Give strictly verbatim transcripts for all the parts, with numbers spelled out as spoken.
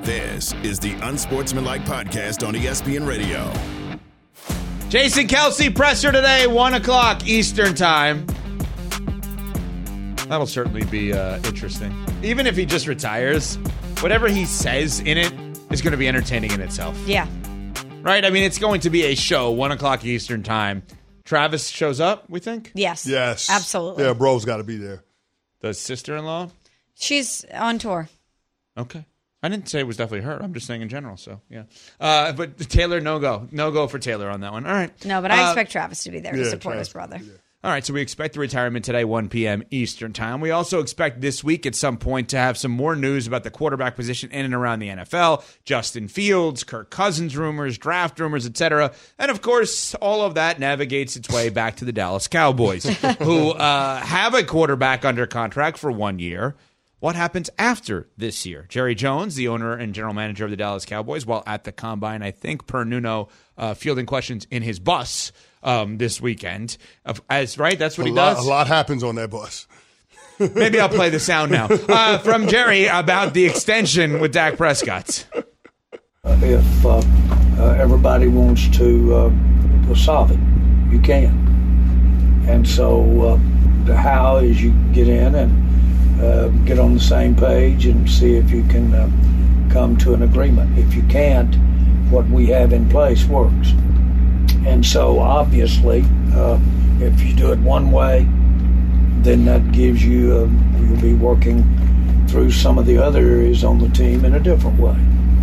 This is the Unsportsmanlike Podcast on E S P N Radio. Jason Kelce presser today, one o'clock Eastern time. That'll certainly be uh, interesting. Even if he just retires, whatever he says in it is going to be entertaining in itself. Yeah. Right? I mean, it's going to be a show, one o'clock Eastern time. Travis shows up, we think? Yes. Yes. Absolutely. Yeah, bro's got to be there. The sister-in-law? She's on tour. Okay. I didn't say it was definitely her. I'm just saying in general, so yeah. Uh, but Taylor, no-go. No-go for Taylor on that one. All right. No, but I uh, expect Travis to be there to yeah, support Travis, his brother. yeah. All right, so we expect the retirement today, one p.m. Eastern time. We also expect this week at some point to have some more news about the quarterback position in and around the N F L. Justin Fields, Kirk Cousins rumors, draft rumors, et cetera. And, of course, all of that navigates its way back to the Dallas Cowboys, who uh, have a quarterback under contract for one year. What happens after this year? Jerry Jones, the owner and general manager of the Dallas Cowboys, while at the Combine, I think, per Nuno, uh, fielding questions in his bus um, this weekend. Of, as Right? That's what a he lot, does? A lot happens on that bus. Maybe I'll play the sound now. Uh, from Jerry about the extension with Dak Prescott. Uh, if uh, uh, everybody wants to uh, solve it, you can. And so uh, the how is you get in and Uh, get on the same page and see if you can uh, come to an agreement. If you can't, what we have in place works. And so obviously, uh, if you do it one way, then that gives you, uh, you'll be working through some of the other areas on the team in a different way.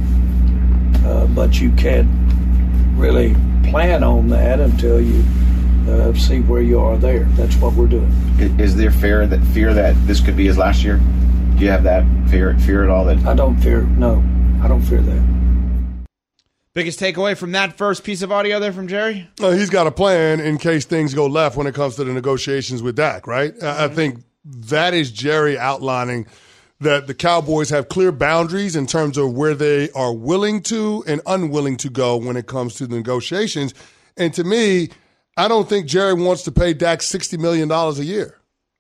Uh, but you can't really plan on that until you Uh, see where you are there. That's what we're doing. Is there fear that fear that this could be his last year? Do you have that fear fear at all? That I don't fear. No, I don't fear that. Biggest takeaway from that first piece of audio there from Jerry? Uh, he's got a plan in case things go left when it comes to the negotiations with Dak, right? Mm-hmm. I think that is Jerry outlining that the Cowboys have clear boundaries in terms of where they are willing to and unwilling to go when it comes to the negotiations. And to me, I don't think Jerry wants to pay Dak sixty million dollars a year.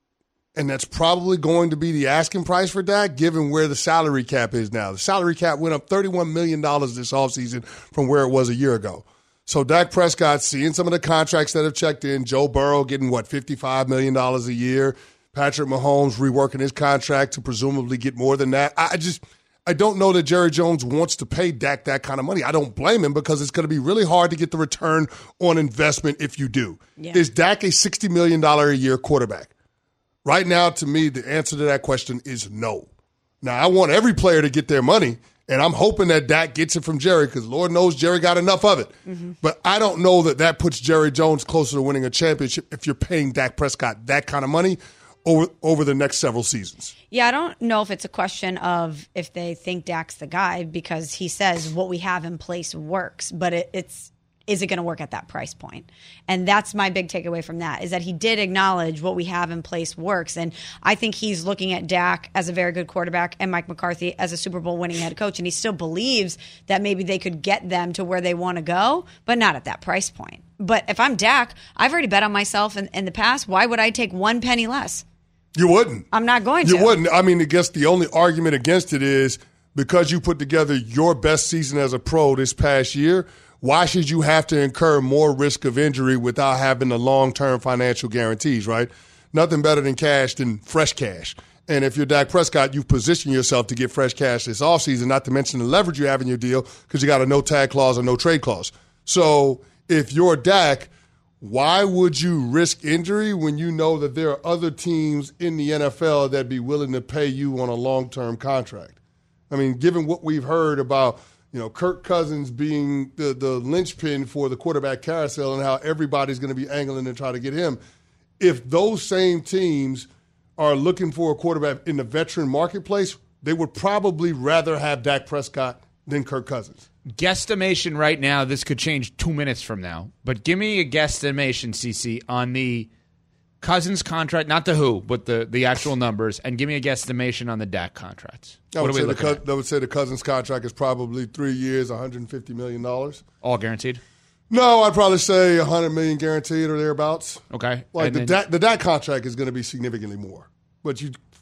And that's probably going to be the asking price for Dak, given where the salary cap is now. The salary cap went up thirty-one million dollars this offseason from where it was a year ago. So Dak Prescott, seeing some of the contracts that have checked in, Joe Burrow getting, what, fifty-five million dollars a year, Patrick Mahomes reworking his contract to presumably get more than that. I just – I don't know that Jerry Jones wants to pay Dak that kind of money. I don't blame him because it's going to be really hard to get the return on investment if you do. Yeah. Is Dak a sixty million dollars a year quarterback? Right now, to me, the answer to that question is no. Now, I want every player to get their money, and I'm hoping that Dak gets it from Jerry because Lord knows Jerry got enough of it. Mm-hmm. But I don't know that that puts Jerry Jones closer to winning a championship if you're paying Dak Prescott that kind of money over over the next several seasons. Yeah, I don't know if it's a question of if they think Dak's the guy because he says what we have in place works, but it, it's is it going to work at that price point? And that's my big takeaway from that is that he did acknowledge what we have in place works. And I think he's looking at Dak as a very good quarterback and Mike McCarthy as a Super Bowl winning head coach. And he still believes that maybe they could get them to where they want to go, but not at that price point. But if I'm Dak, I've already bet on myself in, in the past. Why would I take one penny less? You wouldn't. I'm not going to. You wouldn't. I mean, I guess the only argument against it is because you put together your best season as a pro this past year, why should you have to incur more risk of injury without having the long-term financial guarantees, right? Nothing better than cash than fresh cash. And if you're Dak Prescott, you've positioned yourself to get fresh cash this offseason, not to mention the leverage you have in your deal because you got a no-tag clause or no-trade clause. So if you're Dak, why would you risk injury when you know that there are other teams in the N F L that'd be willing to pay you on a long-term contract? I mean, given what we've heard about, you know, Kirk Cousins being the, the linchpin for the quarterback carousel and how everybody's going to be angling to try to get him, if those same teams are looking for a quarterback in the veteran marketplace, they would probably rather have Dak Prescott than Kirk Cousins. Guesstimation right now, this could change two minutes from now, but give me a guesstimation, C C, on the Cousins contract, not the who, but the, the actual numbers, and give me a guesstimation on the Dak contracts. I what would, are we say looking the, at? I would say the Cousins contract is probably three years, one hundred fifty million dollars. All guaranteed? No, I'd probably say one hundred million dollars guaranteed or thereabouts. Okay. Like and the then, Dak, the Dak contract is going to be significantly more. But you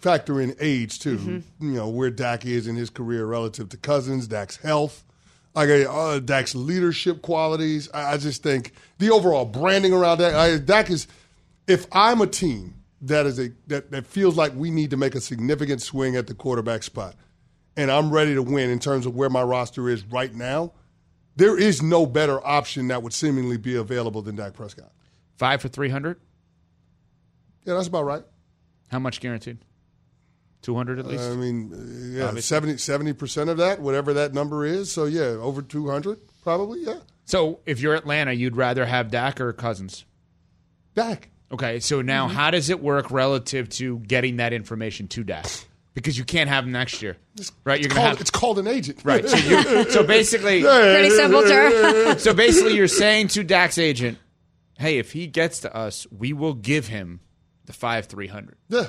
factor in age too. Mm-hmm. You know where Dak is in his career relative to Cousins, Dak's health, like uh, Dak's leadership qualities. I, I just think the overall branding around Dak. I, Dak is. If I'm a team that is a that, that feels like we need to make a significant swing at the quarterback spot, and I'm ready to win in terms of where my roster is right now, there is no better option that would seemingly be available than Dak Prescott. Five for three hundred. Yeah, that's about right. How much guaranteed? Two hundred at least. I mean, yeah, seventy percent of that, whatever that number is. So yeah, over two hundred probably. Yeah. So if you're Atlanta, you'd rather have Dak or Cousins? Dak. Okay, so now mm-hmm. how does it work relative to getting that information to Dak? Because you can't have him next year, it's, right? You're it's, gonna called, have it's called an agent, right? So, you, so basically, pretty simple term. So basically, you're saying to Dak's agent, "Hey, if he gets to us, we will give him the five three hundred." Yeah,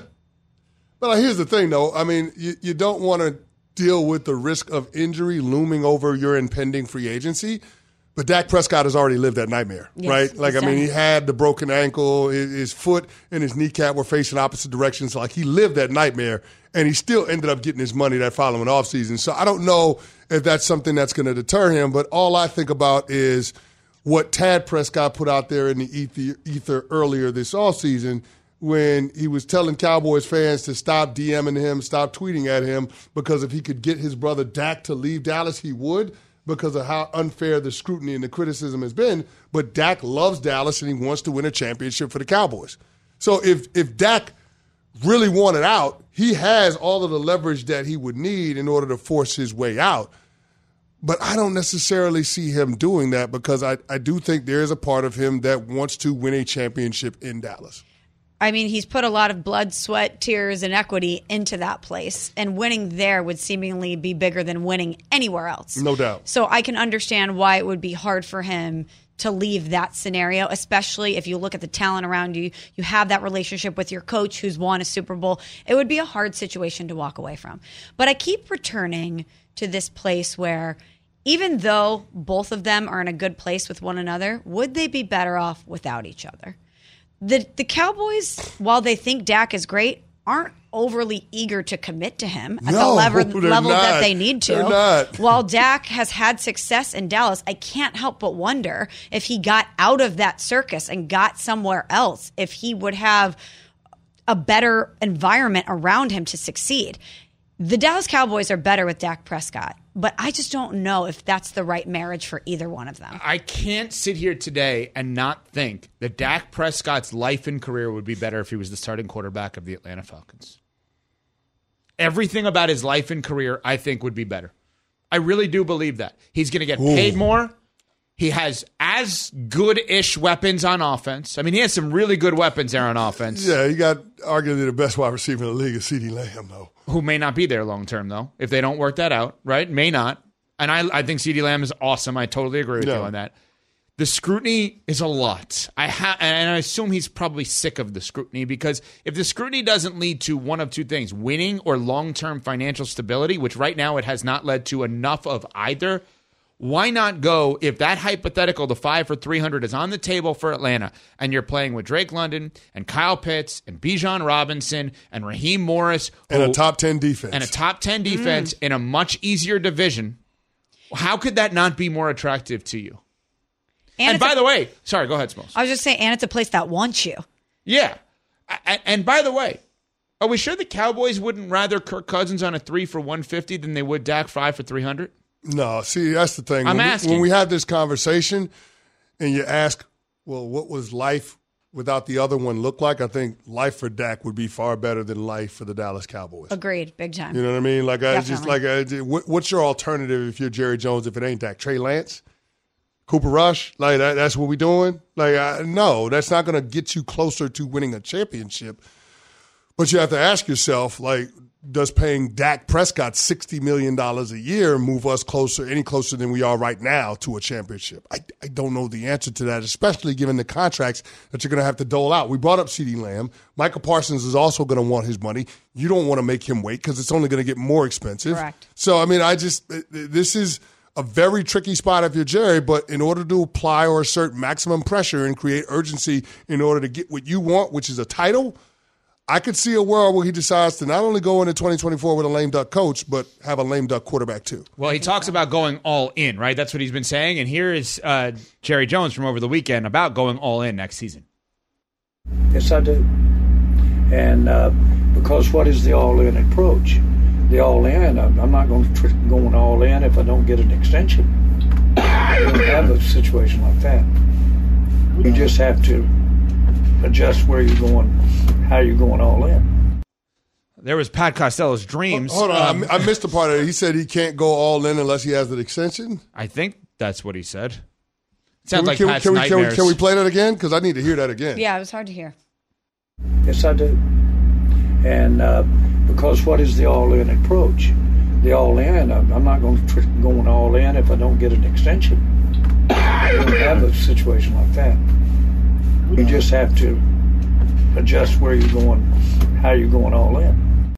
but here's the thing, though. I mean, you, you don't want to deal with the risk of injury looming over your impending free agency. But Dak Prescott has already lived that nightmare, yes, right? Like, I mean, he done. had the broken ankle, his, his foot and his kneecap were facing opposite directions. Like, he lived that nightmare, and he still ended up getting his money that following offseason. So I don't know if that's something that's going to deter him, but all I think about is what Tad Prescott put out there in the ether, ether earlier this offseason when he was telling Cowboys fans to stop DMing him, stop tweeting at him, because if he could get his brother Dak to leave Dallas, he would, because of how unfair the scrutiny and the criticism has been. But Dak loves Dallas, and he wants to win a championship for the Cowboys. So if if Dak really wanted out, he has all of the leverage that he would need in order to force his way out. But I don't necessarily see him doing that, because I, I do think there is a part of him that wants to win a championship in Dallas. I mean, he's put a lot of blood, sweat, tears, and equity into that place. And winning there would seemingly be bigger than winning anywhere else. No doubt. So I can understand why it would be hard for him to leave that scenario, especially if you look at the talent around you. You have that relationship with your coach who's won a Super Bowl. It would be a hard situation to walk away from. But I keep returning to this place where even though both of them are in a good place with one another, would they be better off without each other? The the Cowboys, while they think Dak is great, aren't overly eager to commit to him at no, the level, level not. that they need to. They're not. While Dak has had success in Dallas, I can't help but wonder if he got out of that circus and got somewhere else, if he would have a better environment around him to succeed. The Dallas Cowboys are better with Dak Prescott, but I just don't know if that's the right marriage for either one of them. I can't sit here today and not think that Dak Prescott's life and career would be better if he was the starting quarterback of the Atlanta Falcons. Everything about his life and career, I think, would be better. I really do believe that. He's going to get Ooh. paid more. He has as good-ish weapons on offense. I mean, he has some really good weapons there on offense. Yeah, he got arguably the best wide receiver in the league is CeeDee Lamb, though. Who may not be there long-term, though, if they don't work that out, right? May not. And I, I think CeeDee Lamb is awesome. I totally agree with yeah. you on that. The scrutiny is a lot. I ha- And I assume he's probably sick of the scrutiny, because if the scrutiny doesn't lead to one of two things, winning or long-term financial stability, which right now it has not led to enough of either, why not go, if that hypothetical, the five for three hundred is on the table for Atlanta, and you're playing with Drake London and Kyle Pitts and Bijan Robinson and Raheem Morris. And who, a top ten defense. And a top ten defense mm. in a much easier division. How could that not be more attractive to you? And, and by a, the way, sorry, go ahead, Smalls. I was just saying, and it's a place that wants you. Yeah. And, and by the way, are we sure the Cowboys wouldn't rather Kirk Cousins on a three for one fifty than they would Dak five for three hundred? No, see, that's the thing. I'm when asking. We, when we have this conversation and you ask, well, what was life without the other one look like? I think life for Dak would be far better than life for the Dallas Cowboys. Agreed, big time. You know what I mean? Like, I Definitely. just like, I, what, what's your alternative if you're Jerry Jones if it ain't Dak? Trey Lance? Cooper Rush? Like, that, that's what we doing? Like, I, no, that's not going to get you closer to winning a championship. But you have to ask yourself, like, does paying Dak Prescott sixty million dollars a year move us closer, any closer than we are right now to a championship? I, I don't know the answer to that, especially given the contracts that you're going to have to dole out. We brought up CeeDee Lamb. Michael Parsons is also going to want his money. You don't want to make him wait because it's only going to get more expensive. Correct. So, I mean, I just – this is a very tricky spot if you're Jerry, but in order to apply or assert maximum pressure and create urgency in order to get what you want, which is a title – I could see a world where he decides to not only go into twenty twenty-four with a lame duck coach, but have a lame duck quarterback too. Well, he talks about going all in, right? That's what he's been saying. And here is uh, Jerry Jones from over the weekend about going all in next season. Yes, I do. And uh, because what is the all-in approach? The all-in, I'm not going to try going all in if I don't get an extension. I don't have a situation like that. You just have to adjust where you're going, how you're going all in. There was Pat Costello's dreams. Hold on, um, I, I missed the part of it. He said he can't go all in unless he has an extension. I think that's what he said. It sounds we, like can Pat's we, can we, can, we, nightmares. can we play that again? Because I need to hear that again. Yeah, it was hard to hear. Yes, I do. And uh, because what is the all-in approach? The all-in, I'm not going to try going all in if I don't get an extension. I don't have a situation like that. You just have to adjust where you're going, how you're going all in.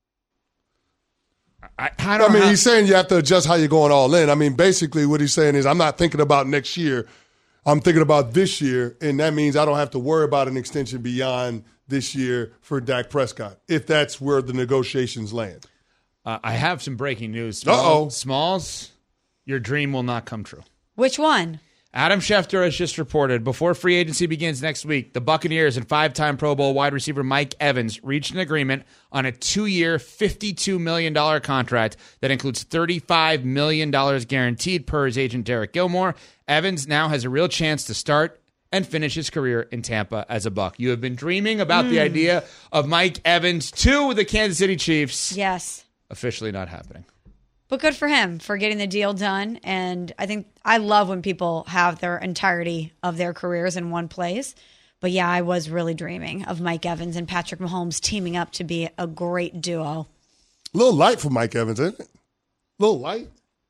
I, I, don't I mean, have, he's saying you have to adjust how you're going all in. I mean, basically what he's saying is I'm not thinking about next year. I'm thinking about this year, and that means I don't have to worry about an extension beyond this year for Dak Prescott, if that's where the negotiations land. Uh, I have some breaking news. Smalls, Uh-oh. Smalls, your dream will not come true. Which one? Adam Schefter has just reported before free agency begins next week, the Buccaneers and five-time Pro Bowl wide receiver Mike Evans reached an agreement on a two-year, fifty-two million dollars contract that includes thirty-five million dollars guaranteed per his agent Derek Gilmore. Evans now has a real chance to start and finish his career in Tampa as a Buck. You have been dreaming about mm. the idea of Mike Evans to the Kansas City Chiefs. Yes. Officially not happening. But good for him for getting the deal done. And I think I love when people have their entirety of their careers in one place. But yeah, I was really dreaming of Mike Evans and Patrick Mahomes teaming up to be a great duo. A little light for Mike Evans, isn't it? A little light.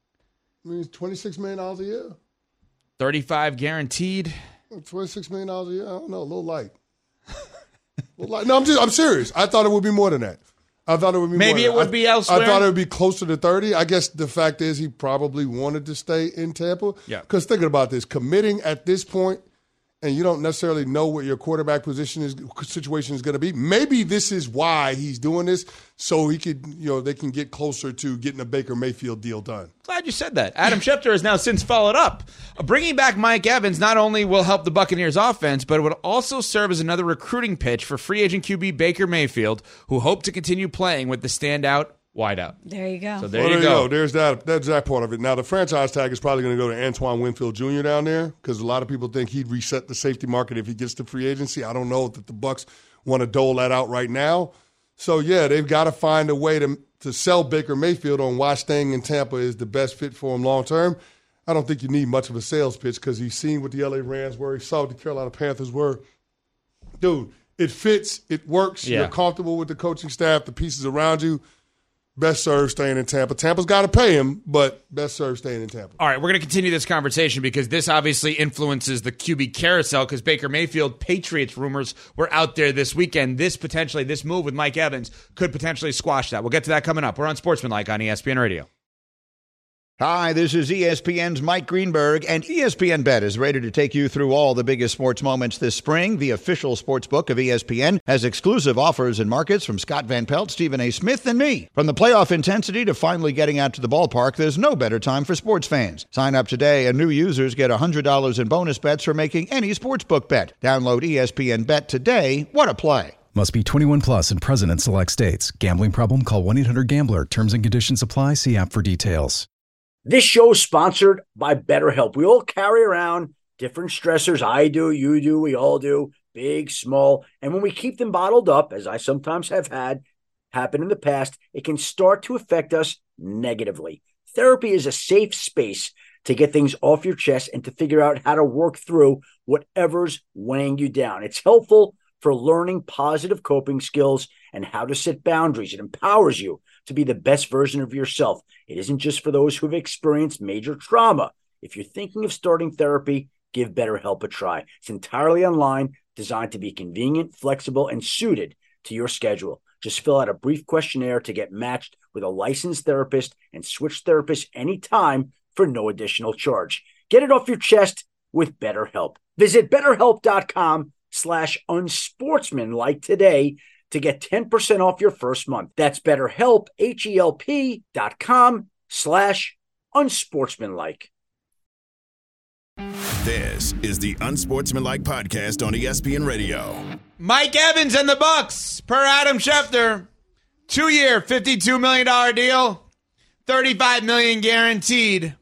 I mean, it's twenty-six million dollars a year. thirty-five guaranteed. twenty-six million dollars a year? I don't know. A little light. A little light. No, I'm just, I'm serious. I thought it would be more than that. I thought it would be Maybe more it would I, be elsewhere. I thought it would be closer to thirty. I guess the fact is he probably wanted to stay in Tampa. Yeah. Because thinking about this, committing at this point, and you don't necessarily know what your quarterback position is situation is going to be. Maybe this is why he's doing this, so he could, you know, they can get closer to getting a Baker Mayfield deal done. Glad you said that. Adam Schefter has now since followed up. Bringing back Mike Evans not only will help the Buccaneers offense, but it would also serve as another recruiting pitch for free agent Q B Baker Mayfield, who hope to continue playing with the standout wideout. There you go. So there, well, you, there go. you go. There's that. That's that part of it. Now the franchise tag is probably going to go to Antoine Winfield Junior down there because a lot of people think he'd reset the safety market if he gets to free agency. I don't know that the Bucs want to dole that out right now. So yeah, they've got to find a way to to sell Baker Mayfield on why staying in Tampa is the best fit for him long term. I don't think you need much of a sales pitch because he's seen what the L A Rams were. He saw what the Carolina Panthers were. Dude, it fits. It works. Yeah. You're comfortable with the coaching staff, the pieces around you. Best served staying in Tampa. Tampa's got to pay him, but best served staying in Tampa. All right, we're going to continue this conversation because this obviously influences the Q B carousel because Baker Mayfield Patriots rumors were out there this weekend. This potentially, this move with Mike Evans could potentially squash that. We'll get to that coming up. We're on Sportsmanlike on E S P N Radio. Hi, this is E S P N's Mike Greenberg, and E S P N Bet is ready to take you through all the biggest sports moments this spring. The official sports book of E S P N has exclusive offers and markets from Scott Van Pelt, Stephen A. Smith, and me. From the playoff intensity to finally getting out to the ballpark, there's no better time for sports fans. Sign up today, and new users get one hundred dollars in bonus bets for making any sportsbook bet. Download E S P N Bet today. What a play. Must be twenty-one plus and present in select states. Gambling problem? Call one eight hundred gambler. Terms and conditions apply. See app for details. This show is sponsored by BetterHelp. We all carry around different stressors. I do, you do, we all do, big, small. And when we keep them bottled up, as I sometimes have had happen in the past, it can start to affect us negatively. Therapy is a safe space to get things off your chest and to figure out how to work through whatever's weighing you down. It's helpful for learning positive coping skills and how to set boundaries. It empowers you to be the best version of yourself. It isn't just for those who have experienced major trauma. If you're thinking of starting therapy, give BetterHelp a try. It's entirely online, designed to be convenient, flexible, and suited to your schedule. Just fill out a brief questionnaire to get matched with a licensed therapist and switch therapists anytime for no additional charge. Get it off your chest with BetterHelp. Visit BetterHelp.com slash unsportsmanlike today to get ten percent off your first month. That's BetterHelp, H-E-L-P dot com slash unsportsmanlike. This is the Unsportsmanlike Podcast on E S P N Radio. Mike Evans and the Bucks, per Adam Schefter, two-year, fifty-two million dollars deal, thirty-five million dollars guaranteed.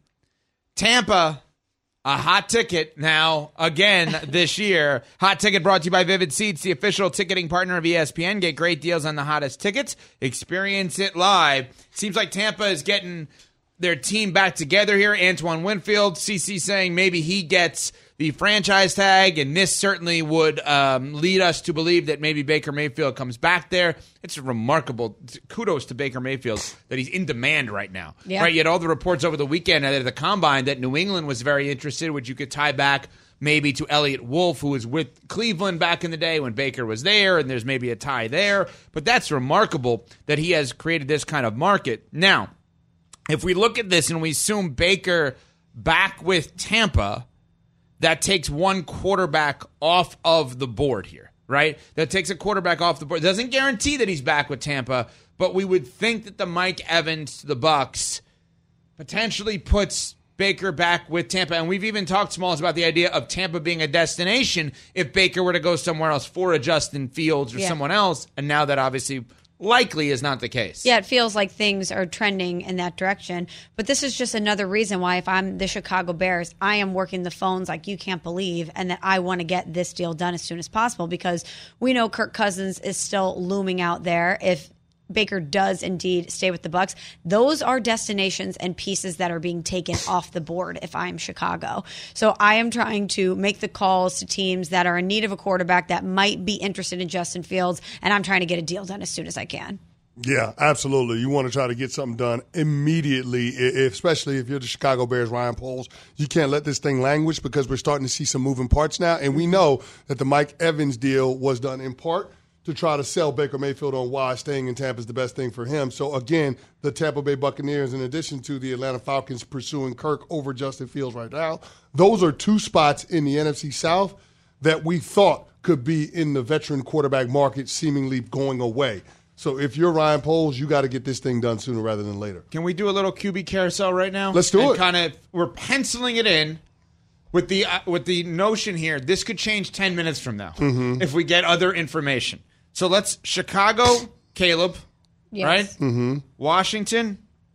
Tampa, a hot ticket now, again, this year. Hot ticket brought to you by Vivid Seats, the official ticketing partner of E S P N. Get great deals on the hottest tickets. Experience it live. Seems like Tampa is getting their team back together here. Antoine Winfield, C C saying maybe he gets the franchise tag, and this certainly would um, lead us to believe that maybe Baker Mayfield comes back there. It's remarkable. Kudos to Baker Mayfield that he's in demand right now. Yeah. Right? You had all the reports over the weekend at the Combine that New England was very interested, which you could tie back maybe to Elliott Wolf, who was with Cleveland back in the day when Baker was there, and there's maybe a tie there. But that's remarkable that he has created this kind of market. Now, if we look at this and we assume Baker back with Tampa, that takes one quarterback off of the board here, right? That takes a quarterback off the board. It doesn't guarantee that he's back with Tampa, but we would think that the Mike Evans to the Bucks potentially puts Baker back with Tampa. And we've even talked, Smalls, about the idea of Tampa being a destination if Baker were to go somewhere else for a Justin Fields or yeah. someone else. And now that obviously likely is not the case. Yeah, it feels like things are trending in that direction. But this is just another reason why if I'm the Chicago Bears, I am working the phones like you can't believe, and that I want to get this deal done as soon as possible, because we know Kirk Cousins is still looming out there. If Baker does indeed stay with the Bucs, those are destinations and pieces that are being taken off the board if I'm Chicago. So I am trying to make the calls to teams that are in need of a quarterback that might be interested in Justin Fields, and I'm trying to get a deal done as soon as I can. Yeah, absolutely. You want to try to get something done immediately, if, especially if you're the Chicago Bears, Ryan Poles. You can't let this thing languish, because we're starting to see some moving parts now, and we know that the Mike Evans deal was done in part to try to sell Baker Mayfield on why staying in Tampa is the best thing for him. So, again, the Tampa Bay Buccaneers, in addition to the Atlanta Falcons pursuing Kirk over Justin Fields right now, those are two spots in the N F C South that we thought could be in the veteran quarterback market seemingly going away. So if you're Ryan Poles, you got to get this thing done sooner rather than later. Can we do a little Q B carousel right now? Let's do and it. Kind of, we're penciling it in with the uh, with the notion here. This could change ten minutes from now mm-hmm. if we get other information. So let's Chicago, Caleb, yes. right? Mm-hmm. Washington.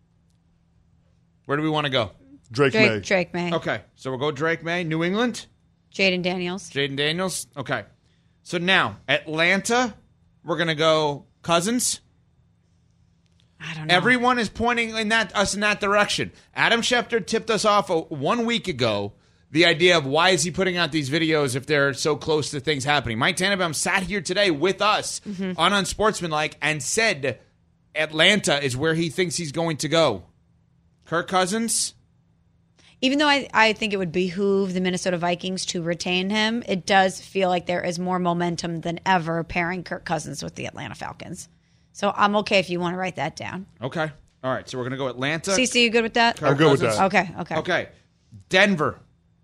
Where do we want to go? Drake, Drake May. Drake May. Okay, so we'll go Drake May. New England. Jaden Daniels. Jaden Daniels. Okay. So now Atlanta, we're gonna go Cousins. I don't know. Everyone is pointing in that us in that direction. Adam Schefter tipped us off a, one week ago the idea of why is he putting out these videos if they're so close to things happening. Mike Tannenbaum sat here today with us mm-hmm. on Unsportsmanlike and said Atlanta is where he thinks he's going to go. Kirk Cousins? Even though I, I think it would behoove the Minnesota Vikings to retain him, it does feel like there is more momentum than ever pairing Kirk Cousins with the Atlanta Falcons. So I'm okay if you want to write that down. Okay. All right. So we're going to go Atlanta. CeCe, you good with that? Kirk I'm good Cousins. with that. Okay, okay. Okay. Denver.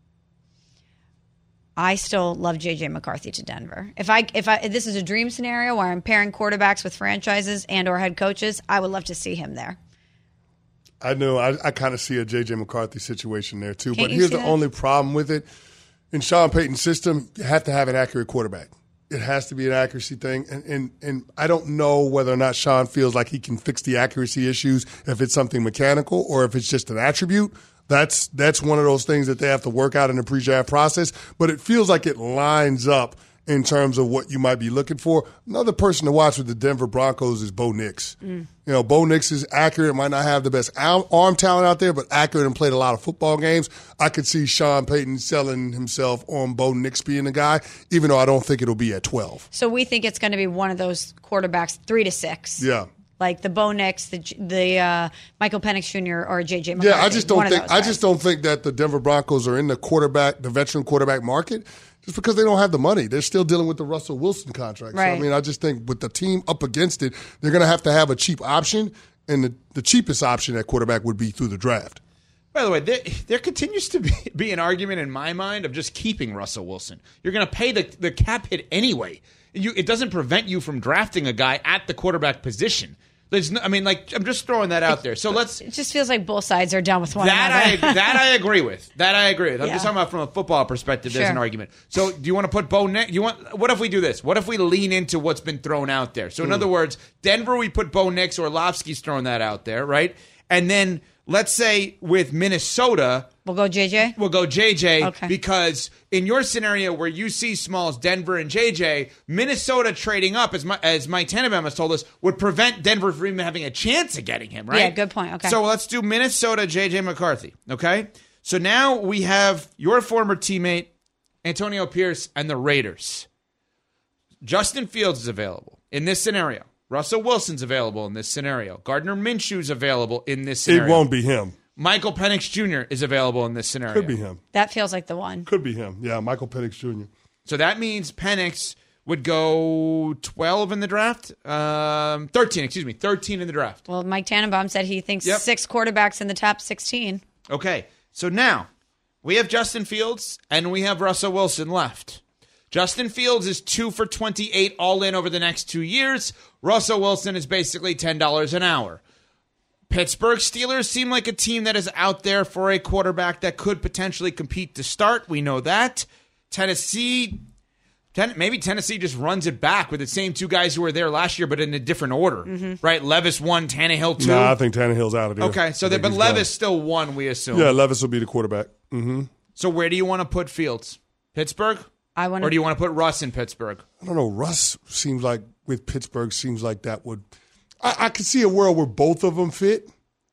I still love J J McCarthy to Denver. If I if I if this is a dream scenario where I'm pairing quarterbacks with franchises and or head coaches, I would love to see him there. I know. I, I kind of see a J J McCarthy situation there, too. Can't but you here's see the that? only problem with it. In Sean Payton's system, you have to have an accurate quarterback. It has to be an accuracy thing. And, and, and I don't know whether or not Sean feels like he can fix the accuracy issues if it's something mechanical or if it's just an attribute. That's that's one of those things that they have to work out in the pre-draft process. But it feels like it lines up in terms of what you might be looking for. Another person to watch with the Denver Broncos is Bo Nix. Mm. You know, Bo Nix is accurate, might not have the best arm talent out there, but accurate and played a lot of football games. I could see Sean Payton selling himself on Bo Nix being the guy, even though I don't think it'll be at twelve. So we think it's going to be one of those quarterbacks, three to six. Yeah. Like the Bo Nix, the the uh, Michael Penix Junior or J J McCarthy. Yeah, I just don't one think of those I guys. just don't think that the Denver Broncos are in the quarterback, the veteran quarterback market, just because they don't have the money. They're still dealing with the Russell Wilson contract. Right. So, I mean, I just think with the team up against it, they're going to have to have a cheap option, and the, the cheapest option at quarterback would be through the draft. By the way, there, there continues to be, be an argument in my mind of just keeping Russell Wilson. You're going to pay the, the cap hit anyway. You, it doesn't prevent you from drafting a guy at the quarterback position. There's no, I mean, like, I'm just throwing that out there. So let's. It just feels like both sides are done with one that another. I, that I agree with. That I agree with. I'm Yeah. just talking about from a football perspective. There's Sure. an argument. So, do you want to put Bo Nix? You want? What if we do this? What if we lean into what's been thrown out there? So, in Mm. other words, Denver, we put Bo Nix. Orlovsky's throwing that out there, right? And then let's say with Minnesota. We'll go J J? We'll go J J Okay. because in your scenario where you see Smalls, Denver, and J J, Minnesota trading up, as, my, as Mike Tannenbaum has told us, would prevent Denver from even having a chance of getting him, right? Yeah, good point. Okay. So let's do Minnesota, J J McCarthy, okay? So now we have your former teammate, Antonio Pierce, and the Raiders. Justin Fields is available in this scenario. Russell Wilson's available in this scenario. Gardner Minshew's available in this scenario. It won't be him. Michael Penix Junior is available in this scenario. Could be him. That feels like the one. Could be him. Yeah, Michael Penix Junior So that means Penix would go twelve in the draft. Um, thirteen, excuse me, thirteen in the draft. Well, Mike Tannenbaum said he thinks Yep. six quarterbacks in the top sixteen. Okay, so now we have Justin Fields and we have Russell Wilson left. Justin Fields is two for twenty-eight all in over the next two years. Russell Wilson is basically ten dollars an hour. Pittsburgh Steelers seem like a team that is out there for a quarterback that could potentially compete to start. We know that. Tennessee, ten, maybe Tennessee just runs it back with the same two guys who were there last year, but in a different order, Mm-hmm. right? Levis one, Tannehill two. No, nah, I think Tannehill's out of there. Okay, so I that, think but he's Levis done. still won, we assume. Yeah, Levis will be the quarterback. Mm-hmm. So where do you want to put Fields? Pittsburgh? I want Or do you want to put Russ in Pittsburgh? I don't know. Russ seems like with Pittsburgh seems like that would. I, I could see a world where both of them fit.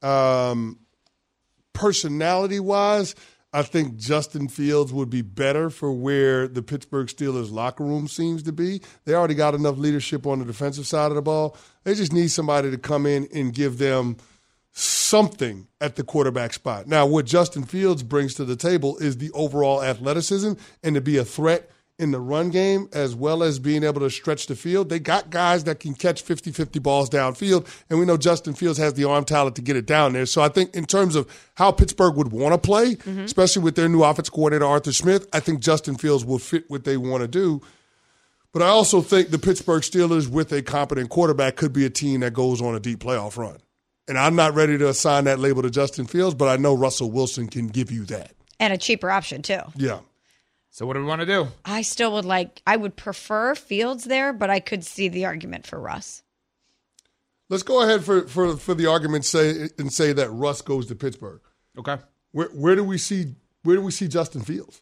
Um, personality wise, I think Justin Fields would be better for where the Pittsburgh Steelers locker room seems to be. They already got enough leadership on the defensive side of the ball. They just need somebody to come in and give them something at the quarterback spot. Now, what Justin Fields brings to the table is the overall athleticism and to be a threat in the run game as well as being able to stretch the field. They got guys that can catch fifty-fifty balls downfield, and we know Justin Fields has the arm talent to get it down there. So I think in terms of how Pittsburgh would want to play, mm-hmm. especially with their new offense coordinator, Arthur Smith, I think Justin Fields will fit what they want to do. But I also think the Pittsburgh Steelers with a competent quarterback could be a team that goes on a deep playoff run. And I'm not ready to assign that label to Justin Fields, but I know Russell Wilson can give you that. And a cheaper option, too. Yeah. So what do we want to do? I still would like, I would prefer Fields there, but I could see the argument for Russ. Let's go ahead for, for, for the argument say and say that Russ goes to Pittsburgh. Okay. Where where do we see where do we see Justin Fields?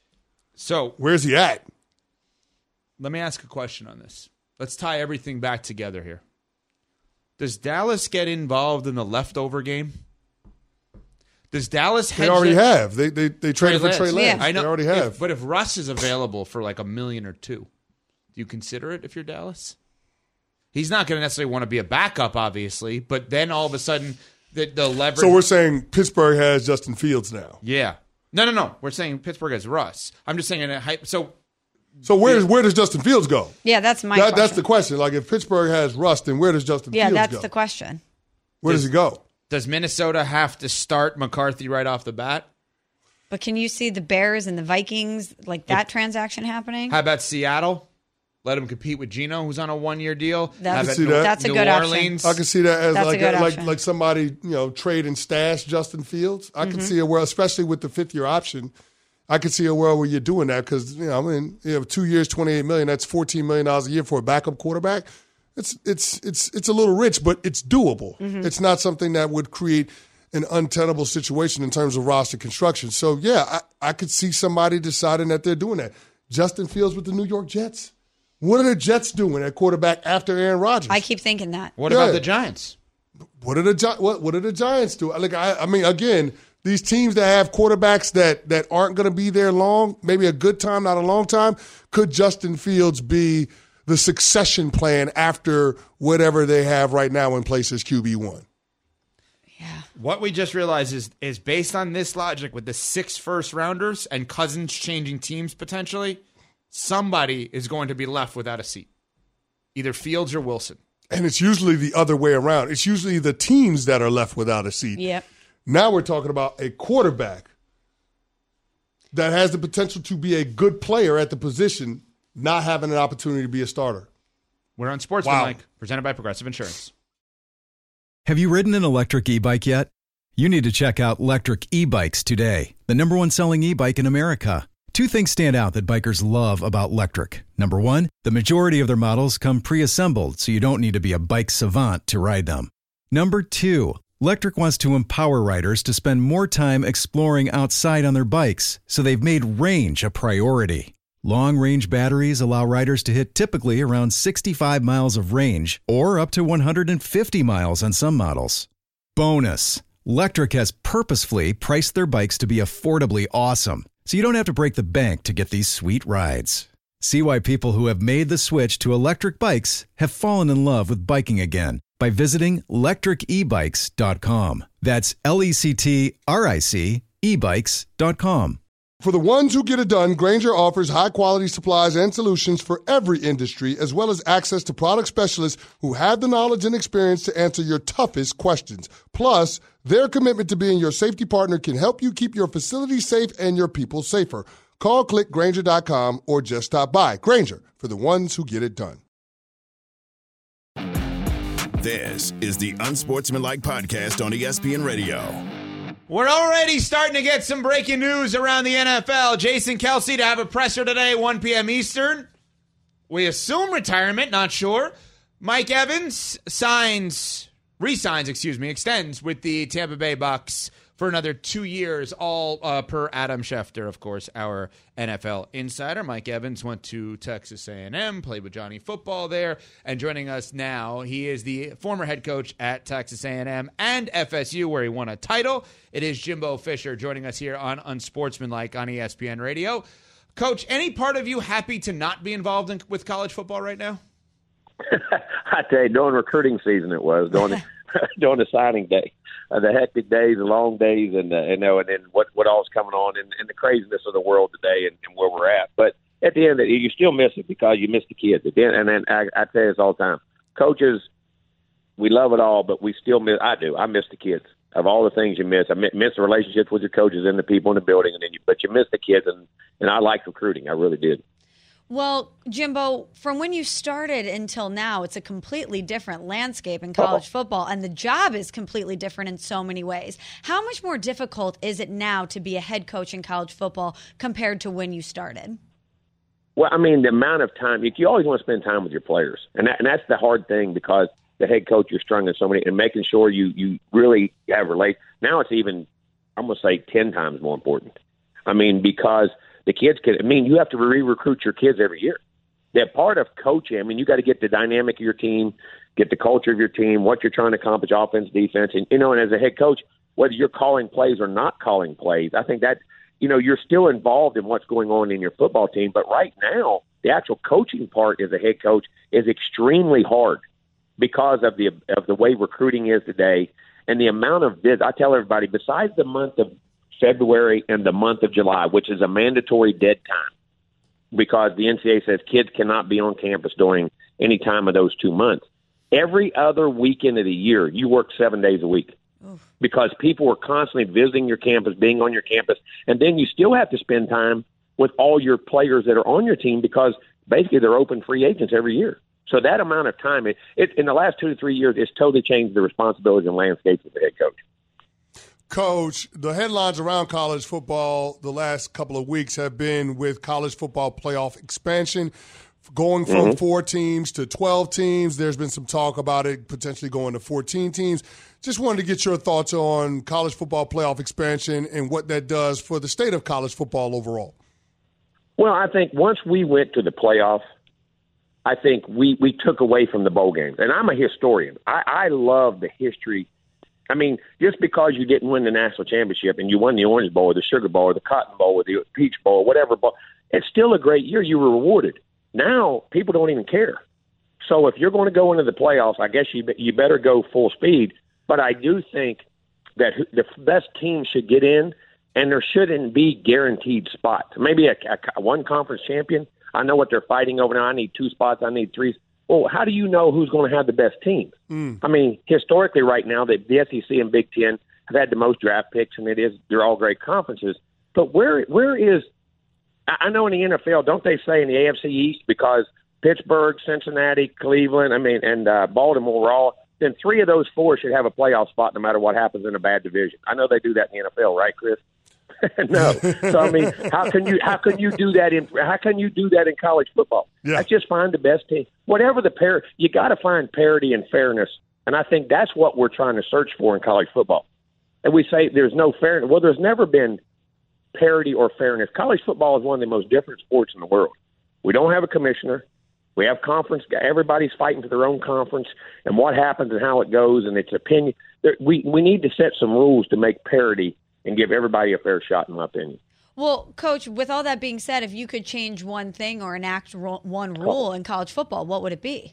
So where's he at? Let me ask a question on this. Let's tie everything back together here. Does Dallas get involved in the leftover game? Does Dallas hedge They already their- have. They they they traded for Trey Lance. Yeah. I know. They already If- have. but if Russ is available for like a million or two, do you consider it if you're Dallas? He's not going to necessarily want to be a backup, obviously, but then all of a sudden the, the leverage. So we're saying Pittsburgh has Justin Fields now. yeah. No, no, no. We're saying Pittsburgh has Russ. I'm just saying in a hype. So So where where does Justin Fields go? Yeah, that's my That, question. that's the question. Like if Pittsburgh has Russ, then where does Justin Yeah, Fields that's go? the question. Where does he go? does Minnesota have to start McCarthy right off the bat? But can you see the Bears and the Vikings, like that transaction happening? How about Seattle? Let him compete with Geno, who's on a one-year deal. That's- How I can about see New- that. That's a New good option. Orleans. I can see that as That's a like good like option. like somebody you know trade and stash Justin Fields. I Mm-hmm. can see a world, especially with the fifth year option. I could see a world where you're doing that because you know I mean you have two years, twenty eight million. That's fourteen million dollars a year for a backup quarterback. It's it's it's it's a little rich, but it's doable. Mm-hmm. It's not something that would create an untenable situation in terms of roster construction. So yeah, I, I could see somebody deciding that they're doing that. Justin Fields with the New York Jets. What are the Jets doing at quarterback after Aaron Rodgers? I keep thinking that. What Yeah. about the Giants? What are the Gi- what what are the Giants do? Like I, I mean, again, these teams that have quarterbacks that that aren't going to be there long, maybe a good time, not a long time. Could Justin Fields be the succession plan after whatever they have right now in place as Q B one? Yeah. What we just realized is is based on this logic with the six first rounders and Cousins changing teams potentially, somebody is going to be left without a seat. Either Fields or Wilson. And it's usually the other way around. It's usually the teams that are left without a seat. Yep. Now we're talking about a quarterback that has the potential to be a good player at the position, not having an opportunity to be a starter. We're on Sportsmanlike, Wow. presented by Progressive Insurance. Have you ridden an electric e-bike yet? You need to check out Electric E-Bikes today, the number one selling e-bike in America. Two things stand out that bikers love about Electric. Number one, the majority of their models come pre-assembled, so you don't need to be a bike savant to ride them. Number two, Electric wants to empower riders to spend more time exploring outside on their bikes, so they've made range a priority. Long-range batteries allow riders to hit typically around sixty-five miles of range or up to one hundred fifty miles on some models. Bonus, Electric has purposefully priced their bikes to be affordably awesome, so you don't have to break the bank to get these sweet rides. See why people who have made the switch to electric bikes have fallen in love with biking again by visiting electric e bikes dot com. That's L E C T R I C e bikes dot com. For the ones who get it done, Grainger offers high-quality supplies and solutions for every industry, as well as access to product specialists who have the knowledge and experience to answer your toughest questions. Plus, their commitment to being your safety partner can help you keep your facility safe and your people safer. Call, click Grainger dot com, or just stop by. Grainger, for the ones who get it done. This is the Unsportsmanlike Podcast on E S P N Radio. We're already starting to get some breaking news around the N F L. Jason Kelce to have a presser today, one p.m. Eastern. We assume retirement, not sure. Mike Evans signs, resigns, excuse me, extends with the Tampa Bay Bucks for another two years, all uh, per Adam Schefter, of course, our N F L insider. Mike Evans went to Texas A and M, played with Johnny Football there, and joining us now, he is the former head coach at Texas A and M and F S U, where he won a title. It is Jimbo Fisher joining us here on Unsportsmanlike on E S P N Radio. Coach, any part of you happy to not be involved in, with college football right now? I tell you, during recruiting season it was, during, during the signing day. Uh, the hectic days, the long days, and uh, you know, and then what what all's coming on, and, and the craziness of the world today, and, and where we're at. But at the end of it, you still miss it because you miss the kids. At the end, and then I, I tell you this all the time: coaches, we love it all, but we still miss. I do. I miss the kids. Of all the things you miss, I miss the relationships with your coaches and the people in the building, and then you, but you miss the kids, and and I like recruiting. I really did. Well, Jimbo, from when you started until now, it's a completely different landscape in college oh. football, and the job is completely different in so many ways. How much more difficult is it now to be a head coach in college football compared to when you started? Well, I mean, the amount of time, you always want to spend time with your players, and, that, and that's the hard thing because the head coach, you're strung in so many, and making sure you, you really have relate. Now it's even, I'm going to say, ten times more important. I mean, because – the kids can, I mean, you have to re-recruit your kids every year. They're part of coaching. I mean, you got to get the dynamic of your team, get the culture of your team, what you're trying to accomplish, offense, defense. And, you know, and as a head coach, whether you're calling plays or not calling plays, I think that, you know, you're still involved in what's going on in your football team. But right now, the actual coaching part as a head coach is extremely hard because of the of the way recruiting is today and the amount of bids. I tell everybody, besides the month of February and the month of July, which is a mandatory dead time because the N C double A says kids cannot be on campus during any time of those two months. Every other weekend of the year, you work seven days a week Oof. because people are constantly visiting your campus, being on your campus, and then you still have to spend time with all your players that are on your team because basically they're open free agents every year. So that amount of time, it, it, in the last two to three years, it's totally changed the responsibilities and landscapes of the head coach. Coach, the headlines around college football the last couple of weeks have been with college football playoff expansion, going from mm-hmm. four teams to twelve teams. There's been some talk about it potentially going to fourteen teams. Just wanted to get your thoughts on college football playoff expansion and what that does for the state of college football overall. Well, I think once we went to the playoff, I think we, we took away from the bowl games. And I'm a historian. I, I love the history. I mean, just because you didn't win the national championship and you won the Orange Bowl or the Sugar Bowl or the Cotton Bowl or the Peach Bowl, whatever bowl, it's still a great year. You were rewarded. Now people don't even care. So if you're going to go into the playoffs, I guess you you better go full speed. But I do think that the best team should get in, and there shouldn't be guaranteed spots. Maybe a, a one conference champion. I know what they're fighting over now. I need two spots. I need three. Well, how do you know who's going to have the best team? Mm. I mean, historically right now, the, the S E C and Big Ten, have had the most draft picks, and it is they're all great conferences. But where where is I know in the N F L, don't they say in the A F C East, because Pittsburgh, Cincinnati, Cleveland, I mean, and uh, Baltimore are all, then three of those four should have a playoff spot no matter what happens in a bad division. I know they do that in the N F L, right, Chris? No. So I mean, how can you how can you do that in how can you do that in college football? Yeah. Let's just find the best team. Whatever the pair, you got to find parity and fairness, and I think that's what we're trying to search for in college football. And we say there's no fairness. Well, there's never been parity or fairness. College football is one of the most different sports in the world. We don't have a commissioner. We have conference. Everybody's fighting for their own conference, and what happens and how it goes, and its opinion. There, we we need to set some rules to make parity and give everybody a fair shot, in my opinion. Well, Coach, with all that being said, if you could change one thing or enact ro- one rule in college football, what would it be?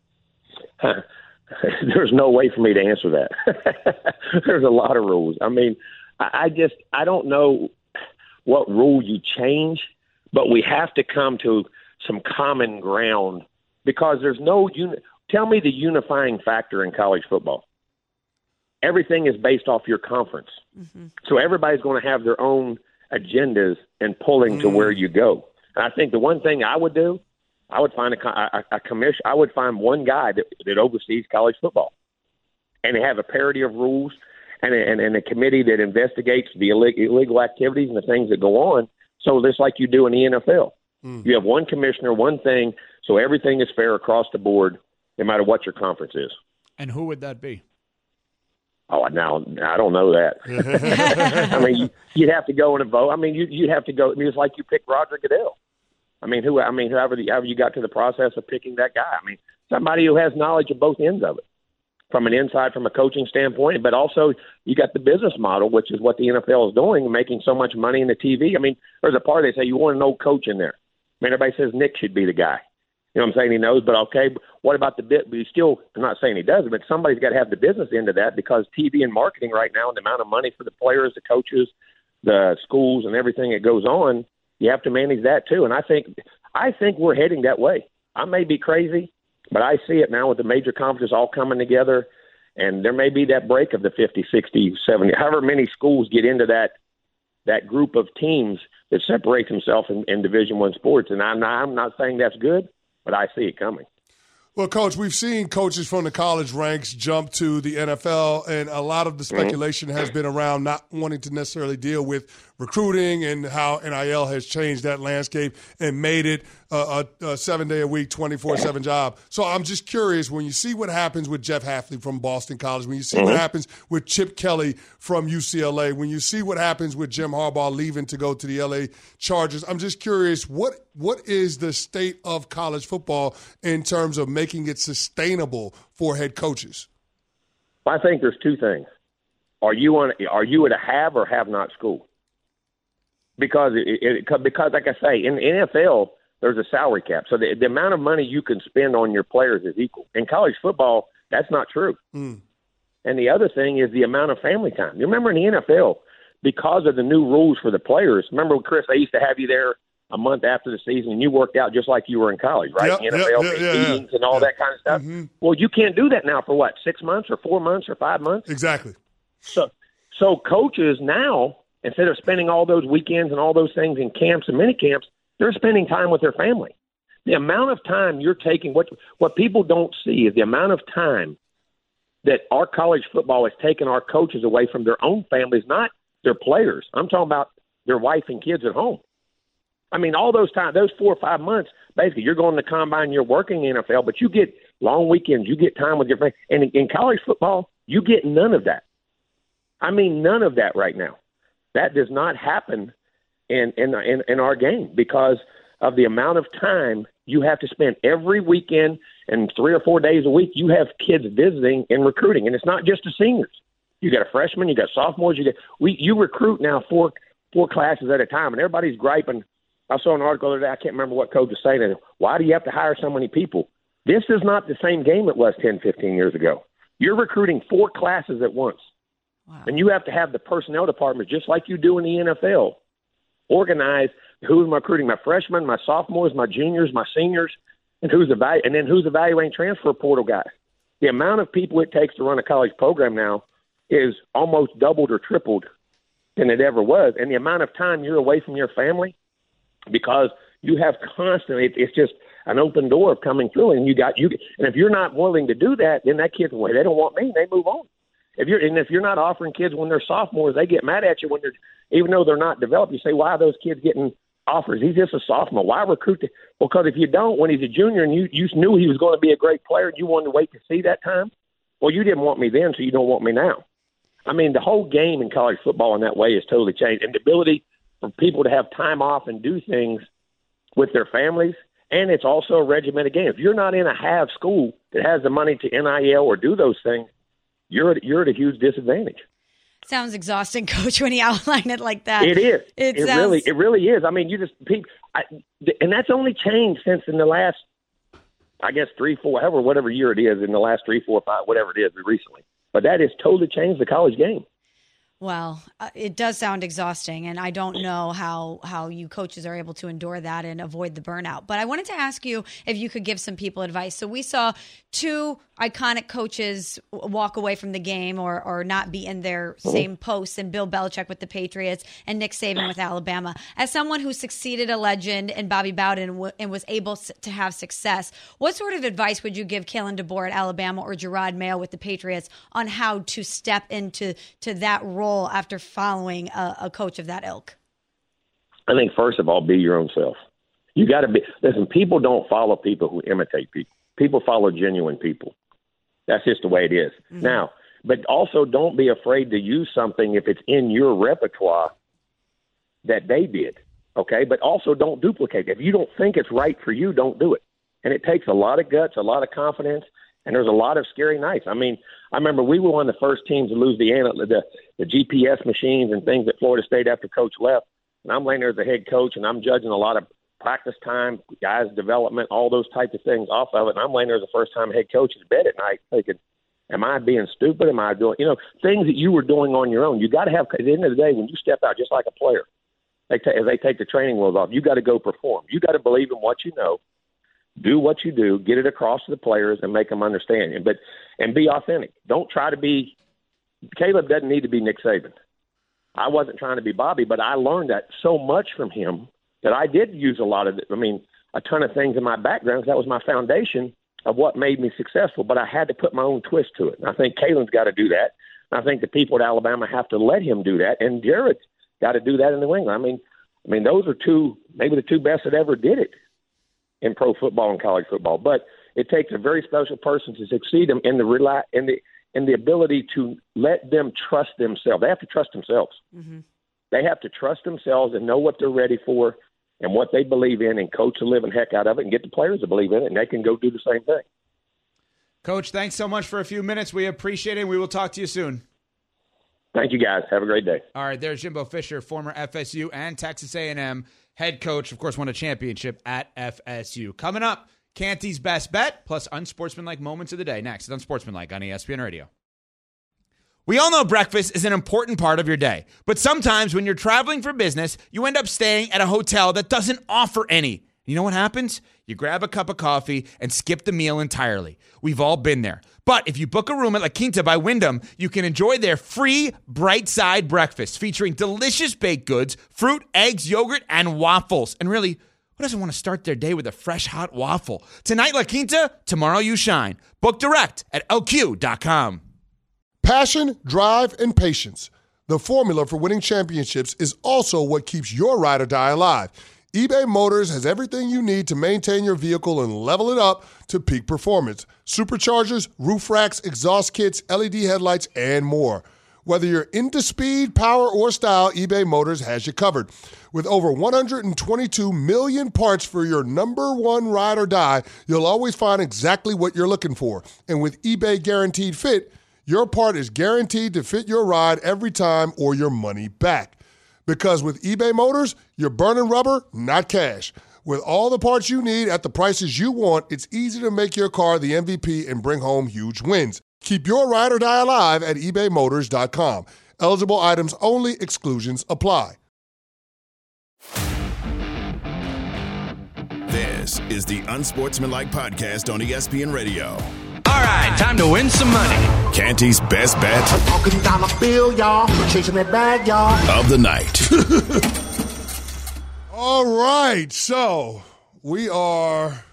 There's no way for me to answer that. There's a lot of rules. I mean, I, I just I don't know what rule you change, but we have to come to some common ground, because there's no uni- tell me the unifying factor in college football. Everything is based off your conference. Mm-hmm. So everybody's going to have their own agendas and pulling mm. to where you go. And I think the one thing I would do, I would find a, a, a commission. I would find one guy that, that oversees college football, and have a parity of rules, and a, and, and a committee that investigates the illegal activities and the things that go on. So just like you do in the N F L, mm. you have one commissioner, one thing, so everything is fair across the board, no matter what your conference is. And who would that be? Oh, now I don't know that. I mean, you, you'd have to go in a vote. I mean, you, you'd have to go. I mean, it's like you pick Roger Goodell. I mean, who? I mean, whoever, the, however you got to the process of picking that guy. I mean, somebody who has knowledge of both ends of it, from an inside, from a coaching standpoint, but also you got the business model, which is what the N F L is doing, making so much money in the T V. I mean, there's a part they say you want an old coach in there. I mean, everybody says Nick should be the guy. You know what I'm saying? He knows, but okay, what about the bit? But he still, I'm not saying he doesn't, but somebody's got to have the business end of that, because T V and marketing right now, and the amount of money for the players, the coaches, the schools, and everything that goes on, you have to manage that too. And I think, I think we're heading that way. I may be crazy, but I see it now with the major conferences all coming together, and there may be that break of the fifty, sixty, seventy, however many schools get into that that group of teams that separate themselves in, in Division One sports. And I'm not, I'm not saying that's good, but I see it coming. Well, Coach, we've seen coaches from the college ranks jump to the N F L, and a lot of the speculation mm-hmm. has been around not wanting to necessarily deal with recruiting and how N I L has changed that landscape and made it a, a, a seven-day-a-week, twenty-four seven job. So I'm just curious, when you see what happens with Jeff Hafley from Boston College, when you see mm-hmm. what happens with Chip Kelly from U C L A, when you see what happens with Jim Harbaugh leaving to go to the L A Chargers, I'm just curious, what what is the state of college football in terms of making it sustainable for head coaches? I think there's two things. Are you on? Are you at a have or have not school? Because it, it, because like I say, in the N F L, there's a salary cap. So the, the amount of money you can spend on your players is equal. In college football, that's not true. Mm. And the other thing is the amount of family time. You remember in the N F L, because of the new rules for the players, remember, Chris, they used to have you there a month after the season, and you worked out just like you were in college, right? Yep, the N F L yep, yep, meetings yeah, and all yeah. that kind of stuff. Mm-hmm. Well, you can't do that now for what, six months or four months or five months? Exactly. So, so coaches now, instead of spending all those weekends and all those things in camps and mini camps, they're spending time with their family. The amount of time you're taking, what what people don't see is the amount of time that our college football has taken our coaches away from their own families, not their players. I'm talking about their wife and kids at home. I mean, all those time, those four or five months, basically, you're going to the combine, you're working in the N F L, but you get long weekends, you get time with your family. And in, in college football, you get none of that. I mean, none of that right now. That does not happen in, in in in our game because of the amount of time you have to spend every weekend and three or four days a week. You have kids visiting and recruiting, and it's not just the seniors. You got a freshman, you got sophomores, you get we you recruit now four four classes at a time, and everybody's griping. I saw an article the other day. I can't remember what coach was saying. Why do you have to hire so many people? This is not the same game it was ten, fifteen years ago. You're recruiting four classes at once. Wow. And you have to have the personnel department, just like you do in the N F L, organize who am I recruiting, my freshmen, my sophomores, my juniors, my seniors, and who's evalu- and then who's evaluating transfer portal guys. The amount of people it takes to run a college program now is almost doubled or tripled than it ever was. And the amount of time you're away from your family because you have constantly, it's just an open door of coming through. And you got, you, and if you're not willing to do that, then that kid's, well, they don't want me, they move on. If you're, and if you're not offering kids when they're sophomores, they get mad at you when they're, even though they're not developed. You say, why are those kids getting offers? He's just a sophomore. Why recruit? The, well, because if you don't, when he's a junior and you, you knew he was going to be a great player and you wanted to wait to see that time, well, you didn't want me then, so you don't want me now. I mean, the whole game in college football in that way has totally changed. And the ability for people to have time off and do things with their families, and it's also a regimented game. If you're not in a have school that has the money to N I L or do those things, you're at, you're at a huge disadvantage. Sounds exhausting, Coach, when you outline it like that. It is. It, it sounds... really, it really is. I mean, you just people, I, and that's only changed since in the last, I guess three, four, however, whatever year it is, in the last three, four, five, whatever it is, recently. But that has totally changed the college game. Well, uh, it does sound exhausting, and I don't know how, how you coaches are able to endure that and avoid the burnout. But I wanted to ask you if you could give some people advice. So we saw two iconic coaches walk away from the game or, or not be in their same posts, and Bill Belichick with the Patriots and Nick Saban with Alabama. As someone who succeeded a legend in Bobby Bowden and, w- and was able to have success, what sort of advice would you give Kalen DeBoer at Alabama or Gerard Mayo with the Patriots on how to step into to that role after following a, a coach of that ilk? I think, first of all, be your own self. You got to be – listen, people don't follow people who imitate people. People follow genuine people. That's just the way it is. Mm-hmm. Now, but also don't be afraid to use something if it's in your repertoire that they did, okay? But also don't duplicate. If you don't think it's right for you, don't do it. And it takes a lot of guts, a lot of confidence, and there's a lot of scary nights. I mean, I remember we were one of the first teams to lose the, the, the G P S machines and things at Florida State after Coach left. And I'm laying there as the head coach, and I'm judging a lot of practice time, guys' development, all those types of things off of it. And I'm laying there as the first time head coach in bed at night thinking, am I being stupid? Am I doing, you know, things that you were doing on your own? You got to have, at the end of the day, when you step out, just like a player, they ta- as they take the training wheels off, you got to go perform. You got to believe in what you know, do what you do, get it across to the players and make them understand it. But, and be authentic. Don't try to be, Caleb doesn't need to be Nick Saban. I wasn't trying to be Bobby, but I learned that so much from him that I did use a lot of, I mean, a ton of things in my background, because that was my foundation of what made me successful, but I had to put my own twist to it. And I think Kalen's got to do that. And I think the people at Alabama have to let him do that. And Jared's got to do that in New England. I mean, I mean, those are two, maybe the two best that ever did it in pro football and college football. But it takes a very special person to succeed in, in the rela- in the in the ability to let them trust themselves. They have to trust themselves. Mm-hmm. They have to trust themselves and know what they're ready for and what they believe in, and coach the living heck out of it and get the players to believe in it, and they can go do the same thing. Coach, thanks so much for a few minutes. We appreciate it. We will talk to you soon. Thank you, guys. Have a great day. All right, there's Jimbo Fisher, former F S U and Texas A and M head coach, of course, won a championship at F S U. Coming up, Canty's Best Bet, plus unsportsmanlike moments of the day. Next, it's Unsportsmanlike on E S P N Radio. We all know breakfast is an important part of your day, but sometimes when you're traveling for business, you end up staying at a hotel that doesn't offer any. You know what happens? You grab a cup of coffee and skip the meal entirely. We've all been there. But if you book a room at La Quinta by Wyndham, you can enjoy their free Bright Side breakfast featuring delicious baked goods, fruit, eggs, yogurt, and waffles. And really, who doesn't want to start their day with a fresh, hot waffle? Tonight, La Quinta, tomorrow you shine. Book direct at L Q dot com. Passion, drive, and patience. The formula for winning championships is also what keeps your ride or die alive. eBay Motors has everything you need to maintain your vehicle and level it up to peak performance. Superchargers, roof racks, exhaust kits, L E D headlights, and more. Whether you're into speed, power, or style, eBay Motors has you covered. With over one hundred twenty-two million parts for your number one ride or die, you'll always find exactly what you're looking for. And with eBay Guaranteed Fit, your part is guaranteed to fit your ride every time or your money back. Because with eBay Motors, you're burning rubber, not cash. With all the parts you need at the prices you want, it's easy to make your car the M V P and bring home huge wins. Keep your ride or die alive at ebay motors dot com. Eligible items only. Exclusions apply. This is the Unsportsmanlike Podcast on E S P N Radio. All right, time to win some money. Canty's best bet Talking dollar bill, y'all. Chasing that bag, y'all. of the night. All right, so we are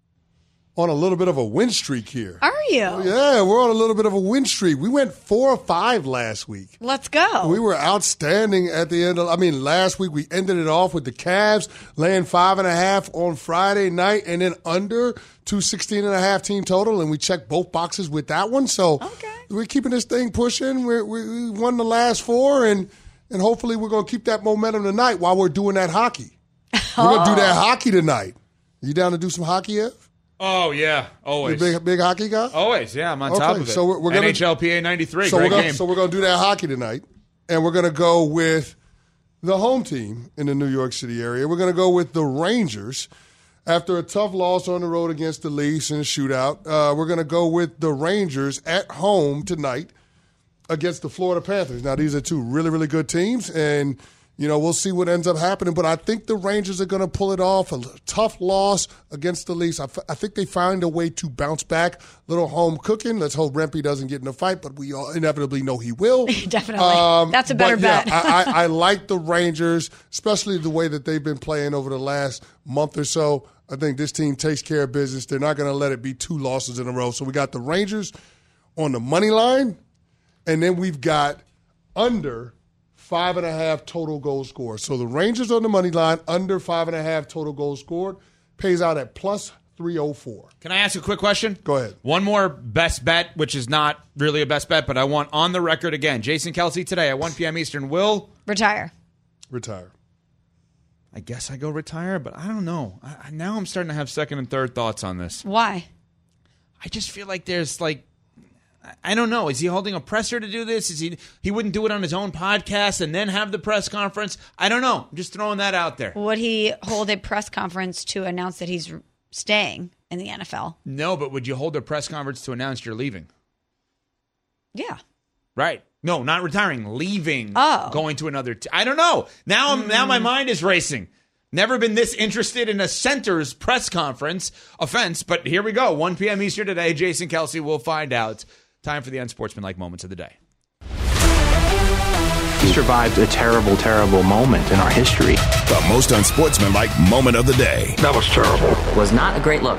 on a little bit of a win streak here. Are you? Yeah, we're on a little bit of a win streak. We went four or five last week. Let's go. We were outstanding at the end of, I mean, last week we ended it off with the Cavs laying five and a half on Friday night and then under two sixteen and a half team total, and we checked both boxes with that one. So okay. we're keeping this thing pushing. We're, we won the last four, and, and hopefully we're going to keep that momentum tonight while we're doing that hockey. We're going to do that hockey tonight. You down to do some hockey, Ev? Oh, yeah, always. You a big, big hockey guy? Always, yeah, I'm on okay, top of it. So we're, we're gonna, N H L P A ninety-three, so great we're gonna, game. So we're going to do that hockey tonight, and we're going to go with the home team in the New York City area. We're going to go with the Rangers. After a tough loss on the road against the Leafs in a shootout, uh, we're going to go with the Rangers at home tonight against the Florida Panthers. Now, these are two really, really good teams, and you know, we'll see what ends up happening, but I think the Rangers are going to pull it off. A tough loss against the Leafs. I, f- I think they find a way to bounce back. Little home cooking. Let's hope Rempe doesn't get in a fight, but we all inevitably know he will. Definitely. Um, That's a better yeah, bet. I, I, I like the Rangers, especially the way that they've been playing over the last month or so. I think this team takes care of business. They're not going to let it be two losses in a row. So we got the Rangers on the money line, and then we've got under five and a half total goals scored. So the Rangers on the money line, under five and a half total goals scored, pays out at plus three oh four. Can I ask a quick question? Go ahead. One more best bet, which is not really a best bet, but I want on the record again. Jason Kelce today at one p.m. Eastern will retire. Retire. I guess I go retire, but I don't know. I, I- now I'm starting to have second and third thoughts on this. Why? I just feel like there's like, I don't know. Is he holding a presser to do this? Is he? He wouldn't do it on his own podcast and then have the press conference. I don't know. I'm just throwing that out there. Would he hold a press conference to announce that he's staying in the N F L? No, but would you hold a press conference to announce you're leaving? Yeah. Right. No, not retiring. Leaving. Oh. Going to another. T- I don't know. Now, I'm, now my mind is racing. Never been this interested in a center's press conference. Offense, but here we go. one p.m. Eastern today. Jason Kelce will find out. Time for the unsportsmanlike moments of the day. We survived a terrible, terrible moment in our history. The most unsportsmanlike moment of the day. That was terrible. Was not a great look.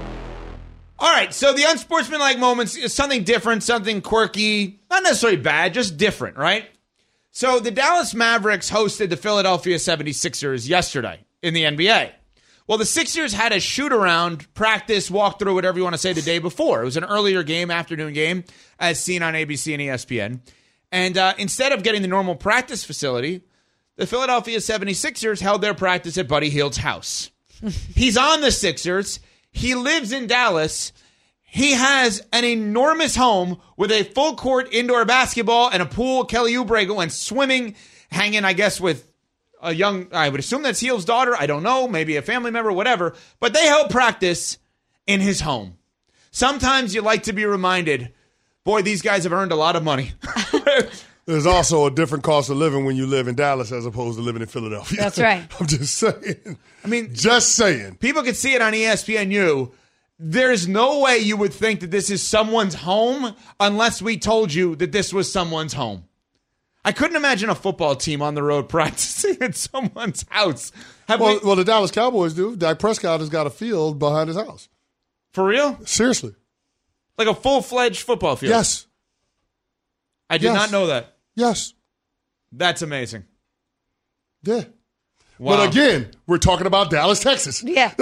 All right, so the unsportsmanlike moments is something different, something quirky, not necessarily bad, just different, right? So the Dallas Mavericks hosted the Philadelphia seventy-sixers yesterday in the N B A. Well, the Sixers had a shoot-around, practice, walkthrough, whatever you want to say, the day before. It was an earlier game, afternoon game, as seen on A B C and E S P N. And uh, instead of getting the normal practice facility, the Philadelphia seventy-sixers held their practice at Buddy Hield's house. He's on the Sixers. He lives in Dallas. He has an enormous home with a full-court indoor basketball and a pool. Kelly Oubre went swimming, hanging, I guess, with a young, I would assume that's Hield's daughter. I don't know. Maybe a family member, whatever. But they held practice in his home. Sometimes you like to be reminded, boy, these guys have earned a lot of money. There's also a different cost of living when you live in Dallas as opposed to living in Philadelphia. That's right. I'm just saying. I mean, just saying. People could see it on E S P N U. There's no way you would think that this is someone's home unless we told you that this was someone's home. I couldn't imagine a football team on the road practicing at someone's house. Have Well, we, well, the Dallas Cowboys do. Dak Prescott has got a field behind his house. for real? Seriously. Like a full-fledged football field? Yes. I did Yes. not know that. Yes. That's amazing. Yeah. Wow. But again, we're talking about Dallas, Texas. Yeah.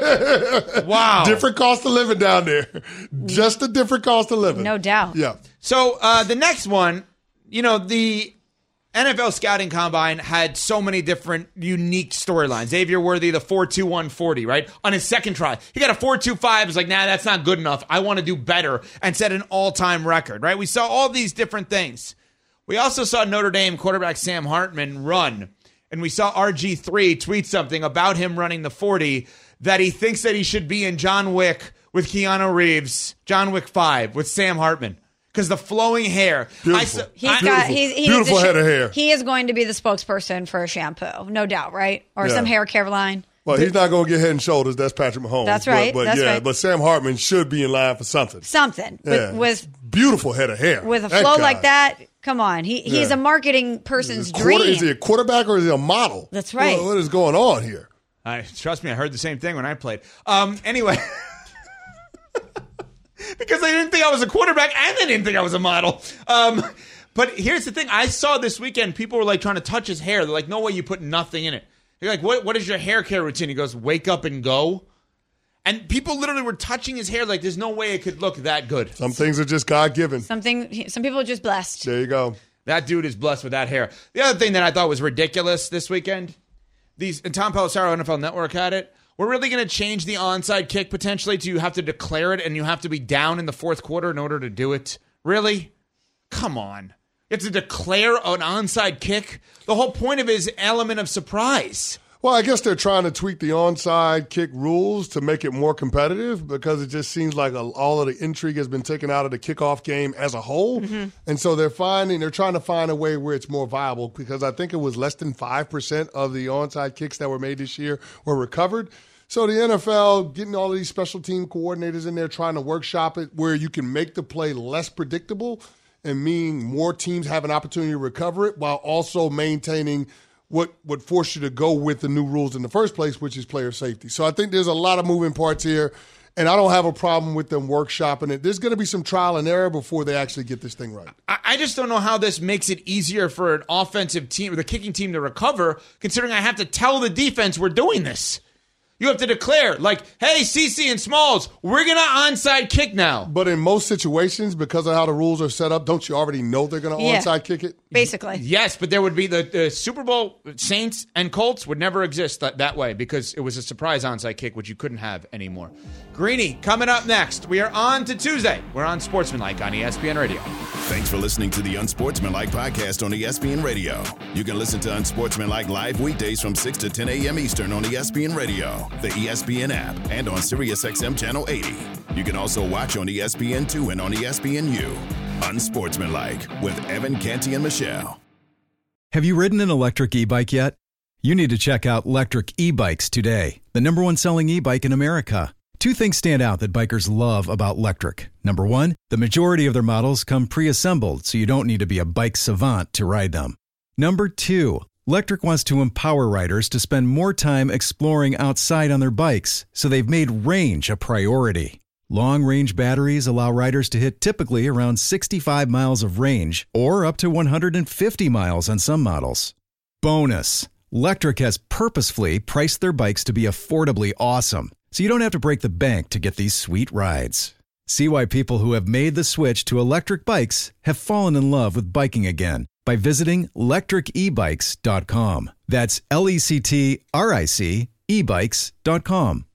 Wow. Different cost of living down there. Just a different cost of living. No doubt. Yeah. So uh, the next one, you know, the N F L Scouting Combine had so many different unique storylines. Xavier Worthy, the four two one forty, right? On his second try, he got a four two five. It's like, nah, that's not good enough. I want to do better, and set an all-time record, right? We saw all these different things. We also saw Notre Dame quarterback Sam Hartman run, and we saw R G three tweet something about him running the forty that he thinks that he should be in John Wick with Keanu Reeves, John Wick five with Sam Hartman. Because the flowing hair. Beautiful. I, He's I, got he's, he's Beautiful the sh- head of hair. He is going to be the spokesperson for a shampoo, no doubt, right? Or Yeah. some hair care line. Well, he's not going to get head and shoulders. That's Patrick Mahomes. That's right. But, but That's yeah, right. but Sam Hartman should be in line for something. Something. Yeah. With, with beautiful head of hair. with a That flow guy. like that, come on. He he's Yeah. a marketing person's Is, quarter, dream. is he a quarterback or is he a model? That's right. What- what is going on here? I trust me, I heard the same thing when I played. Um, anyway, because they didn't think I was a quarterback and they didn't think I was a model. Um, but here's the thing: I saw this weekend people were like trying to touch his hair. They're like, "No way, you put nothing in it." You're like, "What? What is your hair care routine?" He goes, "Wake up and go." And people literally were touching his hair like there's no way it could look that good. Some things are just God given. Something. Some people are just blessed. There you go. That dude is blessed with that hair. The other thing that I thought was ridiculous this weekend, these and Tom Pelissero, N F L Network had it. We're really going to change the onside kick potentially to you have to declare it and you have to be down in the fourth quarter in order to do it. Really? Come on. You have to declare an onside kick? The whole point of it is element of surprise. Well, I guess they're trying to tweak the onside kick rules to make it more competitive because it just seems like a, all of the intrigue has been taken out of the kickoff game as a whole. Mm-hmm. And so they're finding, they're trying to find a way where it's more viable because I think it was less than five percent of the onside kicks that were made this year were recovered. So the N F L getting all of these special team coordinators in there trying to workshop it where you can make the play less predictable and mean more teams have an opportunity to recover it while also maintaining what would force you to go with the new rules in the first place, which is player safety. So I think there's a lot of moving parts here, and I don't have a problem with them workshopping it. There's going to be some trial and error before they actually get this thing right. I just don't know how this makes it easier for an offensive team or the kicking team to recover, considering I have to tell the defense we're doing this. You have to declare, like, hey, CeCe and Smalls, we're going to onside kick now. But in most situations, because of how the rules are set up, don't you already know they're going to Yeah. onside kick it? Basically. Yes, but there would be the, the Super Bowl Saints and Colts would never exist that, that way because it was a surprise onside kick, which you couldn't have anymore. Greeny, coming up next. We are on to Tuesday. We're on Sportsmanlike on E S P N Radio. Thanks for listening to the Unsportsmanlike podcast on E S P N Radio. You can listen to Unsportsmanlike live weekdays from six to ten a.m. Eastern on E S P N Radio, the E S P N app, and on SiriusXM Channel eighty. You can also watch on E S P N two and on E S P N U. Unsportsmanlike with Evan Canty and Michelle. Have you ridden an electric e-bike yet? You need to check out Lectric E-Bikes today, the number one selling e-bike in America. Two things stand out that bikers love about Lectric. Number one, the majority of their models come pre-assembled, so you don't need to be a bike savant to ride them. Number two, Lectric wants to empower riders to spend more time exploring outside on their bikes, so they've made range a priority. Long-range batteries allow riders to hit typically around sixty-five miles of range, or up to one hundred fifty miles on some models. Bonus, Lectric has purposefully priced their bikes to be affordably awesome, so you don't have to break the bank to get these sweet rides. See why people who have made the switch to electric bikes have fallen in love with biking again by visiting lectric e bikes dot com. That's L E C T R I C e bikes dot com.